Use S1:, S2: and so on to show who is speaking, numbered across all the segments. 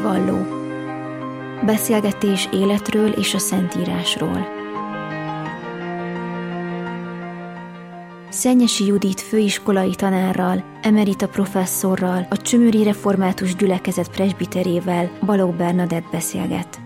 S1: hitvalló. Beszélgetés életről és a Szentírásról. Szennyesi Judit főiskolai tanárral, emerita professzorral, a Csömöri Református Gyülekezet presbiterével, Balogh Bernadett beszélget.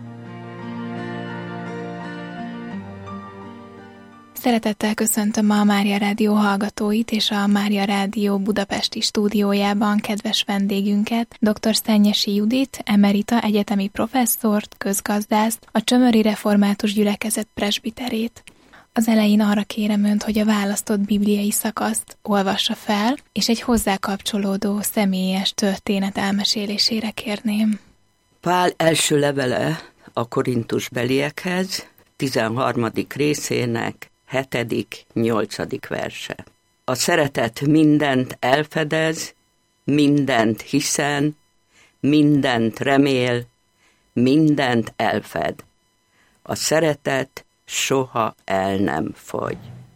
S2: Szeretettel köszöntöm a Mária Rádió hallgatóit és a Mária Rádió budapesti stúdiójában kedves vendégünket, dr. Szennyesi Judit, emerita egyetemi professzort, közgazdászt, a Csömöri Református Gyülekezet presbiterét. Az elején arra kérem önt, hogy a választott bibliai szakaszt olvassa fel, és egy hozzá kapcsolódó személyes történet elmesélésére kérném.
S3: Pál első levele a korintusbeliekhez, 13. részének 7., 8. verse. A szeretet mindent elfedez, mindent hiszen, mindent remél, mindent elfed. A szeretet soha el nem fogy.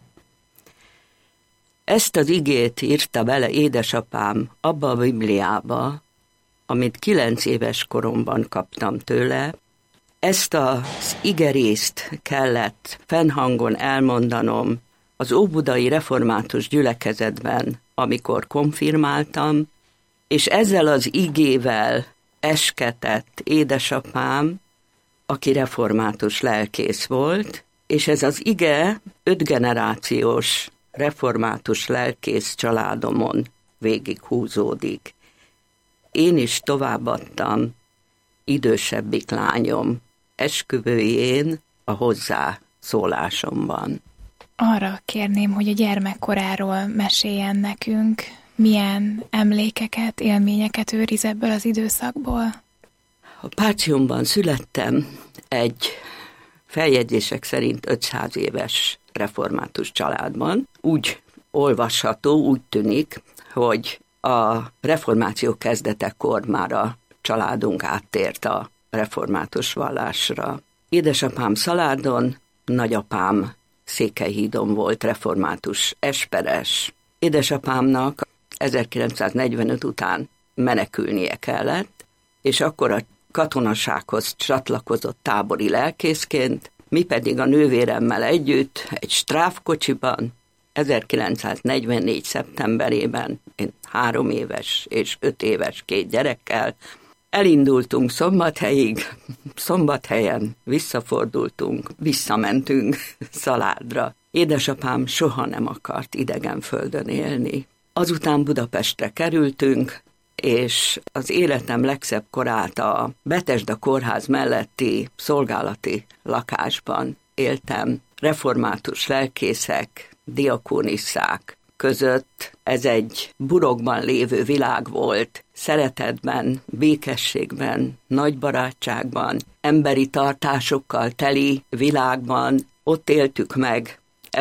S3: Ezt az igét írta bele édesapám abba a Bibliába, amit 9 éves koromban kaptam tőle. Ezt az igerészt kellett fennhangon elmondanom az Óbudai Református Gyülekezetben, amikor konfirmáltam, és ezzel az igével esketett édesapám, aki református lelkész volt, és ez az ige 5 generációs református lelkész családomon végig húzódik. Én is továbbadtam idősebbik lányom esküvőjén a hozzászólásomban.
S2: Arra kérném, hogy a gyermekkoráról meséljen nekünk, milyen emlékeket, élményeket őriz ebből az időszakból.
S3: A Pátriumban születtem egy feljegyzések szerint 500 éves református családban. Úgy olvasható, úgy tűnik, hogy a reformáció kezdetekor már a családunk áttért a református vallásra. Édesapám Szalárdon, nagyapám Székelyhídon volt református esperes. Édesapámnak 1945 után menekülnie kellett, és akkor a katonasághoz csatlakozott tábori lelkészként, mi pedig a nővéremmel együtt egy stráfkocsiban 1944. szeptemberében, én 3 éves és 5 éves 2 gyerekkel elindultunk Szombathelyig, Szombathelyen visszafordultunk, visszamentünk Szalárdra. Édesapám soha nem akart idegenföldön élni. Azután Budapestre kerültünk, és az életem legszebb korát a Betesda kórház melletti szolgálati lakásban éltem. Református lelkészek, diakónisszák között. Ez egy burokban lévő világ volt, szeretetben, békességben, nagy barátságban, emberi tartásokkal teli világban. Ott éltük meg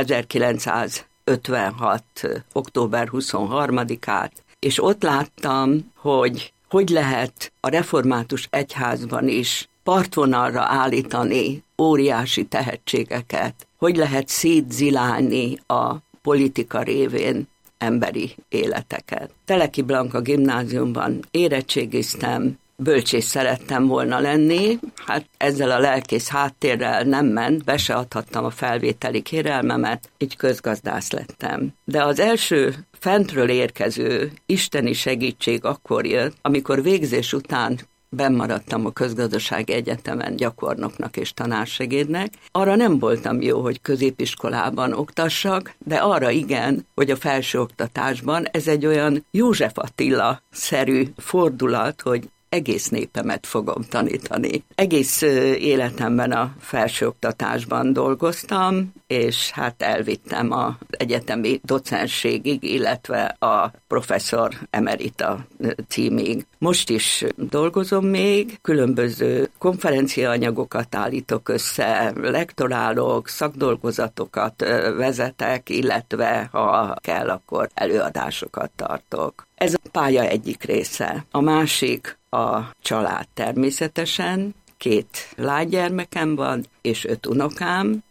S3: 1956. október 23-át, és ott láttam, hogy lehet a református egyházban is partvonalra állítani óriási tehetségeket, hogy lehet szétzilálni a politika révén emberi életeket. Teleki Blanka gimnáziumban érettségiztem, bölcsész szerettem volna lenni, hát ezzel a lelkész háttérrel nem ment, be se adhattam a felvételi kérelmemet, így közgazdász lettem. De az első fentről érkező isteni segítség akkor jött, amikor végzés után bennmaradtam a Közgazdasági Egyetemen gyakornoknak és tanársegédnek. Arra nem voltam jó, hogy középiskolában oktassak, de arra igen, hogy a felsőoktatásban ez egy olyan József Attila-szerű fordulat, hogy egész népemet fogom tanítani. Egész életemben a felsőoktatásban dolgoztam, és hát elvittem az egyetemi docensségig, illetve a professzor emerita címig. Most is dolgozom még, különböző konferenciaanyagokat állítok össze, lektorálok, szakdolgozatokat vezetek, illetve ha kell, akkor előadásokat tartok. Ez a pálya egyik része. A másik a család természetesen. 2 lánygyermekem van, és 5 unokám.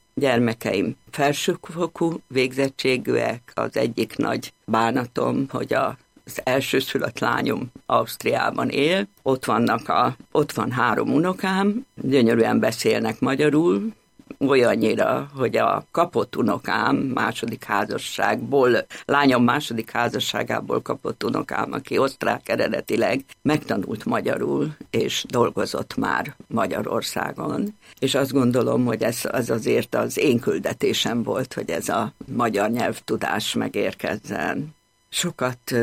S3: Gyermekeim felsőfokú végzettségűek, az egyik nagy bánatom, hogy a az elsőszülött lányom Ausztriában él, ott van 3 unokám, gyönyörűen beszélnek magyarul, olyannyira, hogy a kapott unokám második házasságból, lányom második házasságából kapott unokám, aki osztrák eredetileg, megtanult magyarul, és dolgozott már Magyarországon. És azt gondolom, hogy ez azért az én küldetésem volt, hogy ez a magyar nyelvtudás megérkezzen. Sokat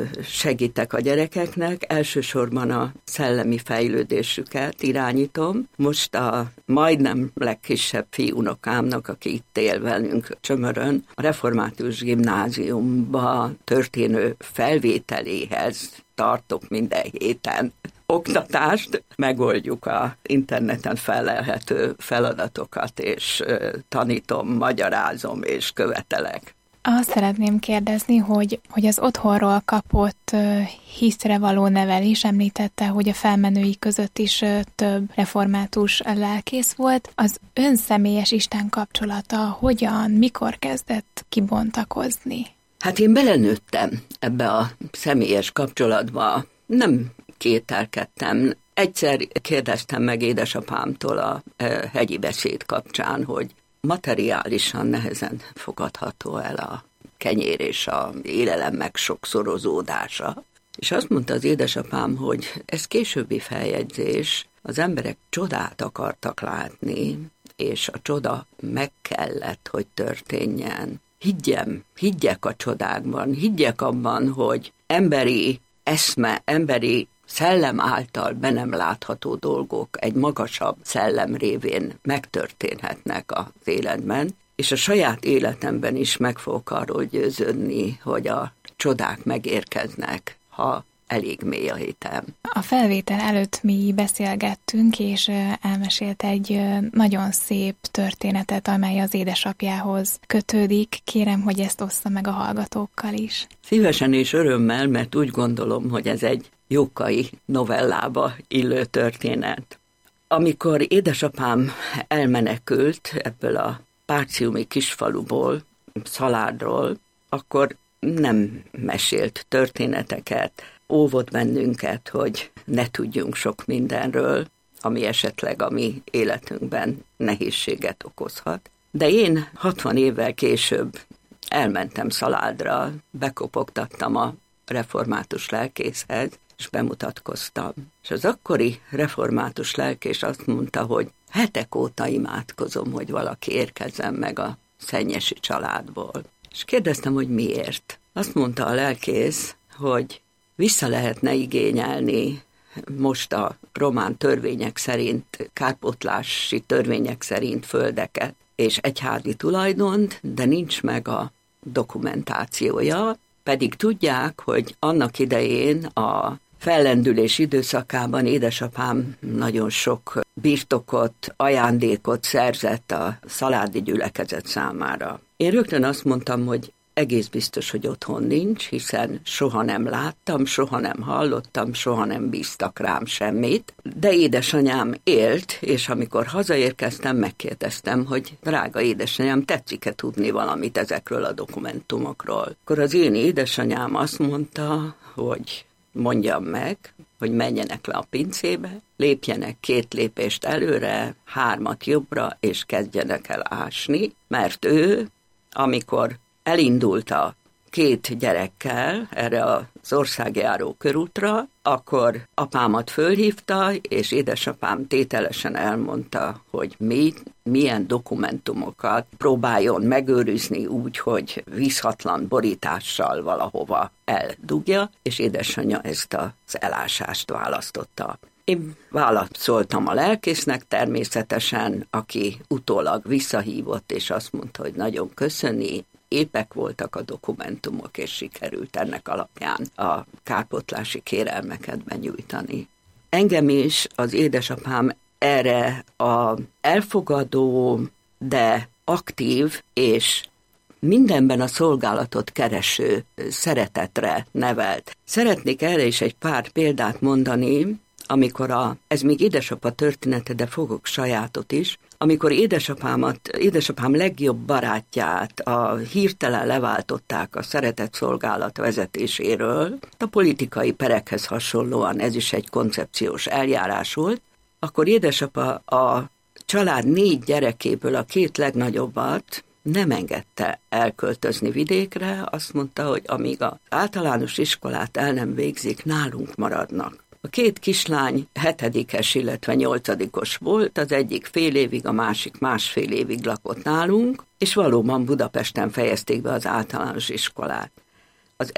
S3: segítek a gyerekeknek, elsősorban a szellemi fejlődésüket irányítom. Most a majdnem legkisebb fiúnokámnak, aki itt él velünk Csömörön, a Református Gimnáziumba történő felvételéhez tartok minden héten oktatást, megoldjuk az interneten fellelhető feladatokat, és tanítom, magyarázom és követelek.
S2: Azt szeretném kérdezni, hogy az otthonról kapott hiszre való nevelés, említette, hogy a felmenői között is több református lelkész volt. Az ön személyes Isten kapcsolata hogyan, mikor kezdett kibontakozni?
S3: Hát én belenőttem ebbe a személyes kapcsolatba, nem kételkedtem. Egyszer kérdeztem meg édesapámtól a hegyi beszéd kapcsán, hogy materiálisan nehezen fogadható el a kenyér és a élelem megsokszorozódása. És azt mondta az édesapám, hogy ez későbbi feljegyzés, az emberek csodát akartak látni, és a csoda meg kellett, hogy történjen. Higgyek a csodákban, higgyek abban, hogy emberi eszme, emberi szellem által be nem látható dolgok egy magasabb szellem révén megtörténhetnek az életben, és a saját életemben is meg fogok arról győződni, hogy a csodák megérkeznek, ha elég mély a hitem.
S2: A felvétel előtt mi beszélgettünk, és elmesélt egy nagyon szép történetet, amely az édesapjához kötődik. Kérem, hogy ezt ossza meg a hallgatókkal is.
S3: Szívesen és örömmel, mert úgy gondolom, hogy ez egy jókai novellába illő történet. Amikor édesapám elmenekült ebből a párciumi kisfaluból, Szaládról, akkor nem mesélt történeteket, óvott bennünket, hogy ne tudjunk sok mindenről, ami esetleg a mi életünkben nehézséget okozhat. De én 60 évvel később elmentem Szaládra, bekopogtattam a református lelkészhez, és bemutatkoztam. És az akkori református lelkész azt mondta, hogy hetek óta imádkozom, hogy valaki érkezzen meg a szennyesi családból. És kérdeztem, hogy miért. Azt mondta a lelkész, hogy vissza lehetne igényelni most a román törvények szerint, kárpótlási törvények szerint földeket és egyházi tulajdont, de nincs meg a dokumentációja, pedig tudják, hogy annak idején a fellendülés időszakában édesapám nagyon sok birtokot, ajándékot szerzett a szaládi gyülekezet számára. Én rögtön azt mondtam, hogy egész biztos, hogy otthon nincs, hiszen soha nem láttam, soha nem hallottam, soha nem bíztak rám semmit, de édesanyám élt, és amikor hazaérkeztem, megkérdeztem, hogy drága édesanyám, tetszik-e tudni valamit ezekről a dokumentumokról. Akkor az én édesanyám azt mondta, hogy mondjam meg, hogy menjenek le a pincébe, lépjenek 2 lépést előre, 3 jobbra, és kezdjenek el ásni, mert ő, amikor elindult a 2 gyerekkel erre az országjáró körútra, akkor apámat fölhívta, és édesapám tételesen elmondta, hogy milyen dokumentumokat próbáljon megőrizni úgy, hogy vízhatlan borítással valahova eldugja, és édesanyja ezt az elásást választotta. Én válaszoltam a lelkésznek természetesen, aki utólag visszahívott, és azt mondta, hogy nagyon köszöni, épek voltak a dokumentumok, és sikerült ennek alapján a kárpótlási kérelmeket benyújtani. Engem is az édesapám erre az elfogadó, de aktív és mindenben a szolgálatot kereső szeretetre nevelt. Szeretnék erre is egy pár példát mondani, amikor ez még édesapa története, de fogok sajátot is, amikor édesapám legjobb barátját hirtelen leváltották a szeretett szolgálat vezetéséről, a politikai perekhez hasonlóan ez is egy koncepciós eljárás volt, akkor édesapa a család 4 gyerekéből a 2 legnagyobbat nem engedte elköltözni vidékre, azt mondta, hogy amíg az általános iskolát el nem végzik, nálunk maradnak. A 2 kislány 7-es, illetve 8-os volt, az egyik fél évig, a másik másfél évig lakott nálunk, és valóban Budapesten fejezték be az általános iskolát. Az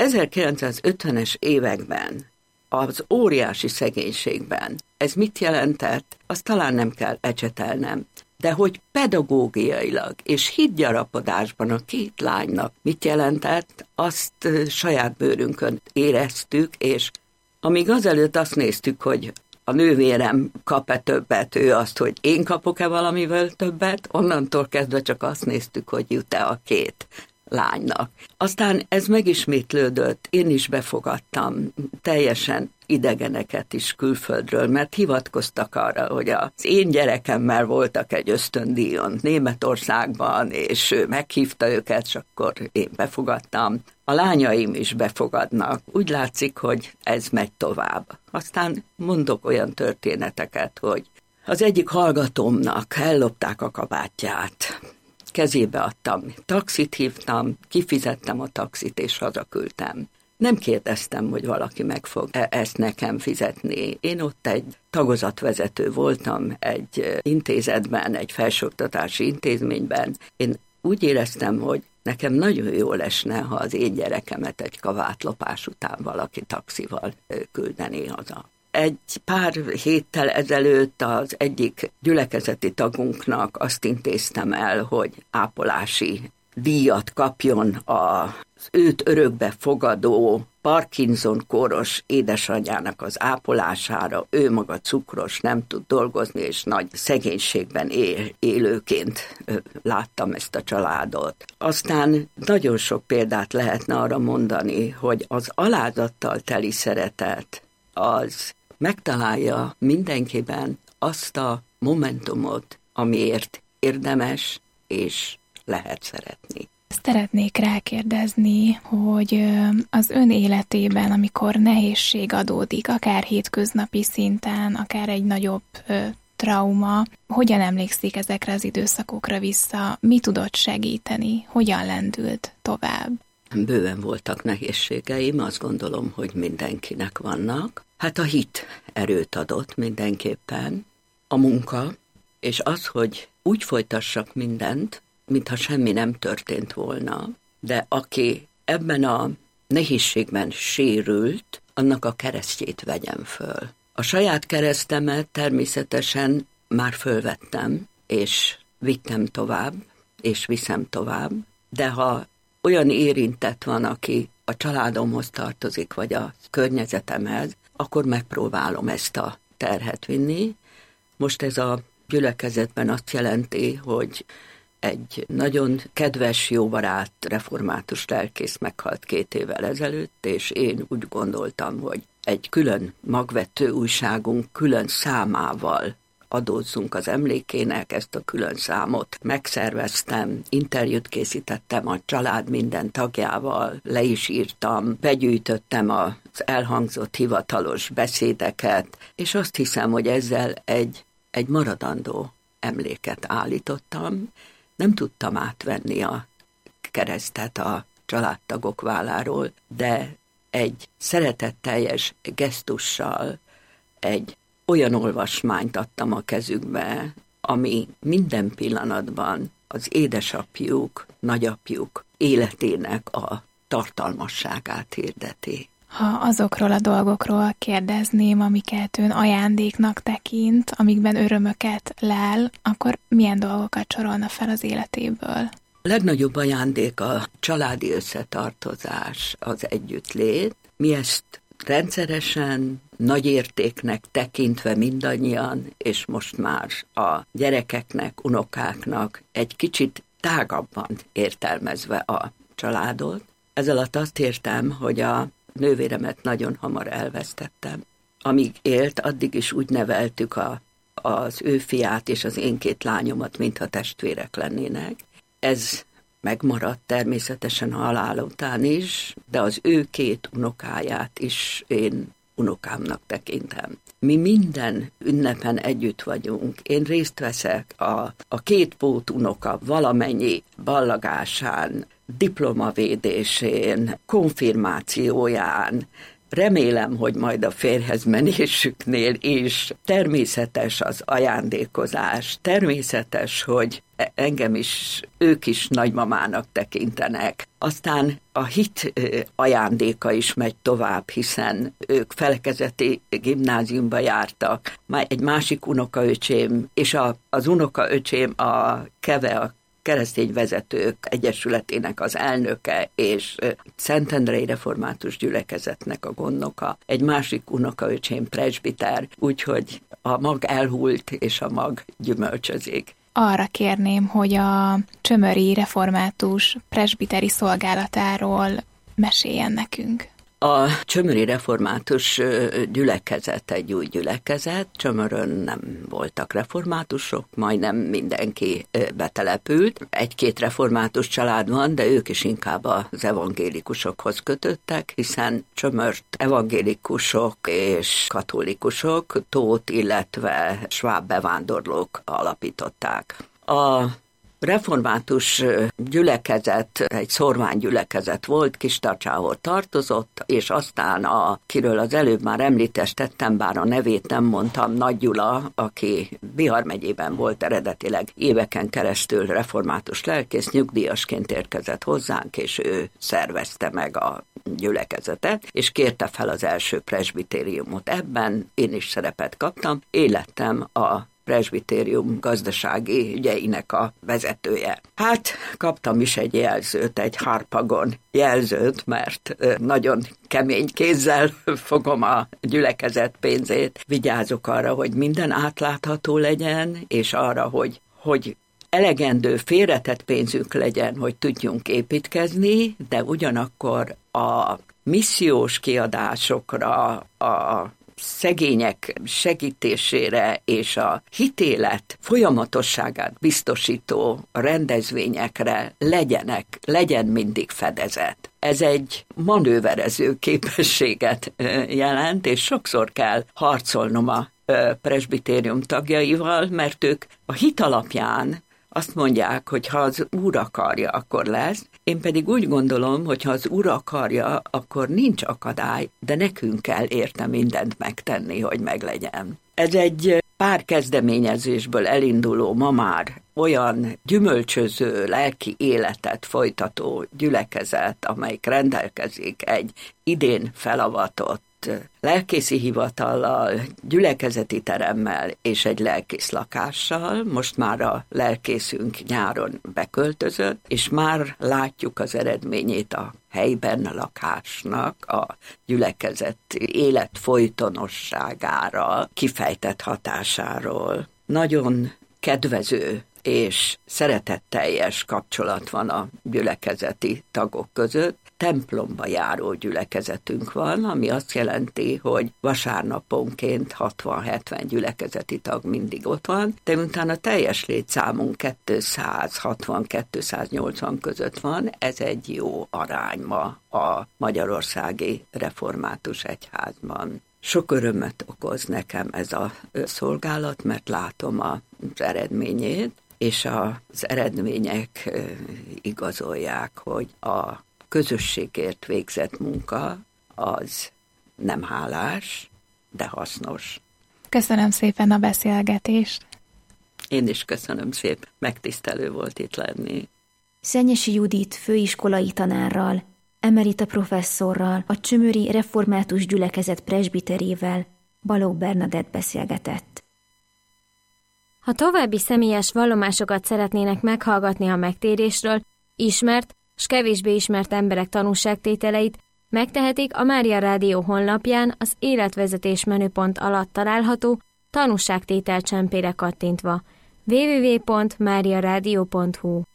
S3: 1950-es években, az óriási szegénységben ez mit jelentett, azt talán nem kell ecsetelnem, de hogy pedagógiailag és hitgyarapodásban a 2 lánynak mit jelentett, azt saját bőrünkön éreztük, és amíg azelőtt azt néztük, hogy a nővérem kap-e többet, ő azt, hogy én kapok-e valamivel többet, onnantól kezdve csak azt néztük, hogy jut-e a 2 lánynak. Aztán ez megismétlődött, én is befogadtam teljesen idegeneket is külföldről, mert hivatkoztak arra, hogy az én gyerekemmel voltak egy ösztöndíjon Németországban, és ő meghívta őket, és akkor én befogadtam. A lányaim is befogadnak. Úgy látszik, hogy ez megy tovább. Aztán mondok olyan történeteket, hogy az egyik hallgatómnak ellopták a kabátját. Kezébe adtam, taxit hívtam, kifizettem a taxit, és hazaküldtem. Nem kérdeztem, hogy valaki meg fog ezt nekem fizetni. Én ott egy tagozatvezető voltam egy intézetben, egy felsőoktatási intézményben. Én úgy éreztem, hogy nekem nagyon jól esne, ha az én gyerekemet egy kabátlopás után valaki taxival küldené haza. Egy pár héttel ezelőtt az egyik gyülekezeti tagunknak azt intéztem el, hogy ápolási díjat kapjon az őt örökbe fogadó Parkinson-kóros édesanyjának az ápolására. Ő maga cukros, nem tud dolgozni, és nagy szegénységben élőként láttam ezt a családot. Aztán nagyon sok példát lehetne arra mondani, hogy az alázattal teli szeretet az megtalálja mindenkiben azt a momentumot, amiért érdemes és lehet szeretni.
S2: Szeretnék rákérdezni, hogy az ön életében, amikor nehézség adódik, akár hétköznapi szinten, akár egy nagyobb trauma, hogyan emlékszik ezekre az időszakokra vissza, mi tudott segíteni, hogyan lendült tovább?
S3: Bőven voltak nehézségeim, azt gondolom, hogy mindenkinek vannak. Hát a hit erőt adott mindenképpen, a munka, és az, hogy úgy folytassak mindent, mintha semmi nem történt volna, de aki ebben a nehézségben sérült, annak a keresztjét vegyem föl. A saját keresztemet természetesen már fölvettem, és vittem tovább, és viszem tovább, de ha olyan érintett van, aki a családomhoz tartozik, vagy a környezetemhez, akkor megpróbálom ezt a terhet vinni. Most ez a gyülekezetben azt jelenti, hogy egy nagyon kedves, jó barát, református lelkész meghalt 2 évvel ezelőtt, és én úgy gondoltam, hogy egy külön magvető újságunk külön számával adózzunk az emlékének, ezt a külön számot megszerveztem, interjút készítettem a család minden tagjával, le is írtam, begyűjtöttem az elhangzott hivatalos beszédeket, és azt hiszem, hogy ezzel egy maradandó emléket állítottam. Nem tudtam átvenni a keresztet a családtagok válláról, de egy szeretetteljes gesztussal egy olyan olvasmányt adtam a kezükbe, ami minden pillanatban az édesapjuk, nagyapjuk életének a tartalmasságát hirdeti.
S2: Ha azokról a dolgokról kérdezném, amiket ön ajándéknak tekint, amikben örömöket lel, akkor milyen dolgokat sorolna fel az életéből?
S3: A legnagyobb ajándék a családi összetartozás, az együttlét. Mi ezt rendszeresen, nagy értéknek tekintve mindannyian, és most már a gyerekeknek, unokáknak egy kicsit tágabban értelmezve a családot. Ez alatt azt értem, hogy a nővéremet nagyon hamar elvesztettem. Amíg élt, addig is úgy neveltük a az ő fiát és az én 2 lányomat, mintha testvérek lennének. Ez megmaradt természetesen a halál után is, de az ő 2 unokáját is én unokámnak tekintem. Mi minden ünnepen együtt vagyunk. Én részt veszek a 2 pótunoka valamennyi ballagásán, diplomavédésén, konfirmációján. Remélem, hogy majd a férjhez menésüknél is természetes az ajándékozás, természetes, hogy engem is, ők is nagymamának tekintenek. Aztán a hit ajándéka is megy tovább, hiszen ők felekezeti gimnáziumba jártak. Már egy másik unokaöcsém, és az unokaöcsém a KEVE, a Keresztény Vezetők Egyesületének az elnöke, és Szentendrei Református Gyülekezetnek a gondnoka. Egy másik unokaöcsém presbiter, úgyhogy a mag elhult, és a mag gyümölcsözik.
S2: Arra kérném, hogy a Csömöri Református presbiteri szolgálatáról meséljen nekünk.
S3: A Csömöri Református Gyülekezet egy új gyülekezet. Csömörön nem voltak reformátusok, majdnem mindenki betelepült. 1-2 református család van, de ők is inkább az evangélikusokhoz kötöttek, hiszen Csömört evangélikusok és katolikusok, Tóth, illetve sváb bevándorlók alapították. A református gyülekezet egy szorványgyülekezet volt, Kistarcsához tartozott, és aztán akiről az előbb már említést tettem, bár a nevét nem mondtam, Nagy Gyula, aki Bihar megyében volt eredetileg éveken keresztül református lelkész, nyugdíjasként érkezett hozzánk, és ő szervezte meg a gyülekezetet, és kérte fel az első presbitériumot. Ebben én is szerepet kaptam, én lettem a presbitérium gazdasági ügyeinek a vezetője. Hát kaptam is egy jelzőt, egy Harpagon jelzőt, mert nagyon kemény kézzel fogom a gyülekezet pénzét. Vigyázok arra, hogy minden átlátható legyen, és arra, hogy elegendő félretett pénzünk legyen, hogy tudjunk építkezni, de ugyanakkor a missziós kiadásokra, a szegények segítésére és a hitélet folyamatosságát biztosító rendezvényekre legyen mindig fedezet. Ez egy manőverező képességet jelent, és sokszor kell harcolnom a presbitérium tagjaival, mert ők a hit alapján azt mondják, hogy ha az Úr akarja, akkor lesz. Én pedig úgy gondolom, hogy ha az Úr akarja, akkor nincs akadály, de nekünk kell érte mindent megtenni, hogy meglegyen. Ez egy pár kezdeményezésből elinduló, ma már olyan gyümölcsöző lelki életet folytató gyülekezet, amelyik rendelkezik egy idén felavatott lelkészi hivatallal, gyülekezeti teremmel és egy lelkész lakással. Most már a lelkészünk nyáron beköltözött, és már látjuk az eredményét a helyben lakásnak, a gyülekezet élet folytonosságára, kifejtett hatásáról. Nagyon kedvező és szeretetteljes kapcsolat van a gyülekezeti tagok között. Templomba járó gyülekezetünk van, ami azt jelenti, hogy vasárnaponként 60-70 gyülekezeti tag mindig ott van, de utána a teljes létszámunk 260-280 között van, ez egy jó arány ma a Magyarországi Református Egyházban. Sok örömet okoz nekem ez a szolgálat, mert látom az eredményét, és az eredmények igazolják, hogy a közösségért végzett munka az nem hálás, de hasznos.
S2: Köszönöm szépen a beszélgetést.
S3: Én is köszönöm szépen, megtisztelő volt itt lenni.
S1: Szennyesi Judit főiskolai tanárral, emerita professzorral, a Csömöri Református Gyülekezet presbiterével Balogh Bernadett beszélgetett.
S4: Ha további személyes vallomásokat szeretnének meghallgatni a megtérésről, ismert s kevésbé ismert emberek tanúságtételeit, megtehetik a Mária Rádió honlapján az életvezetés menüpont alatt található tanúságtétel csempére kattintva. www.mariaradio.hu